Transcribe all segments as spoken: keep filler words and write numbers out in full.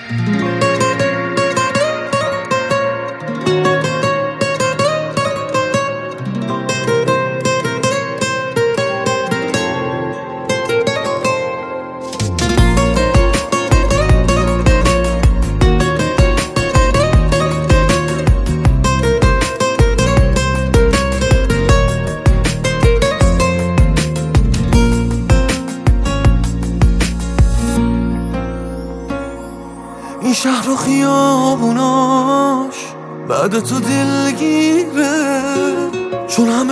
این شهر و خیابوناش بعد تو دلگیره، چون همه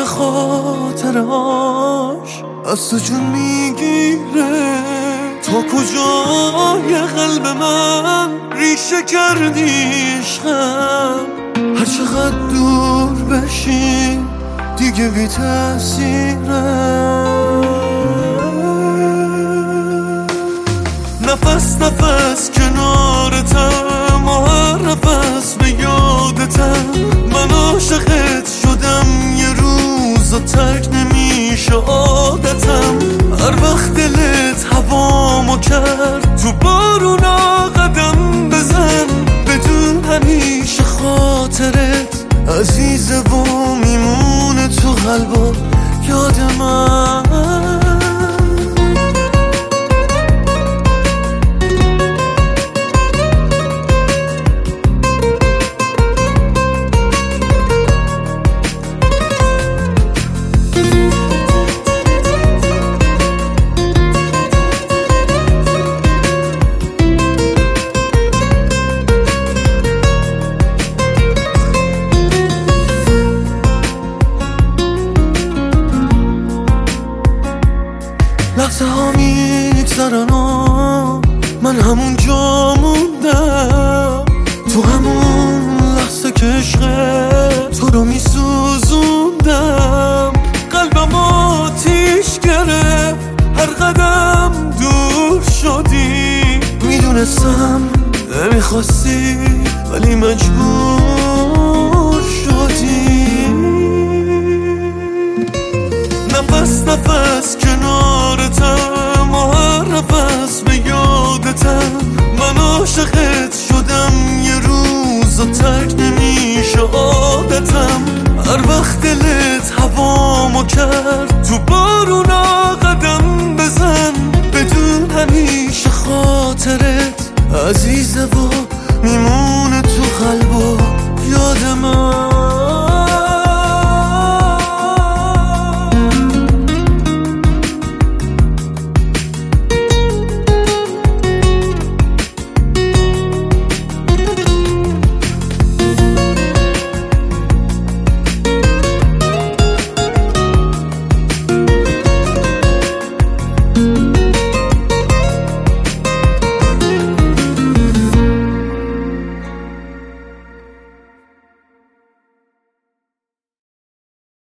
خاطرهاش از تو جون میگیره. تا کجای قلب من ریشه کردی عشقم، هر چقدر دور بشی دیگه بی تأثیره. نفس نفس کنارتم و هر نفس به یادتم، من عاشقت شدم یه روز و ترک نمیشه عادتم. هر وقت دلت هوامو کرد تو بارونا قدم بزن، بدون همیشه خاطرت عزیزه و میمونه تو قلب و یاد من. لحظه ها میگذرن و من همون جا موندم، تو همون لحظه که عشق تو رو میسوزوندم. قلبم آتیش گرفت هر قدم دور شدی، میدونستم نمیخواستی ولی مجبور شدی. نفس نفس کنارتم و هر نفس به یادتم، من عاشقت شدم یه روز و ترک نمیشه عادتم. هر وقت دلت هوامو کرد تو بارونا قدم بزن، بدون همیشه خاطرت عزیزه و میمونه تو قلب و یاد من.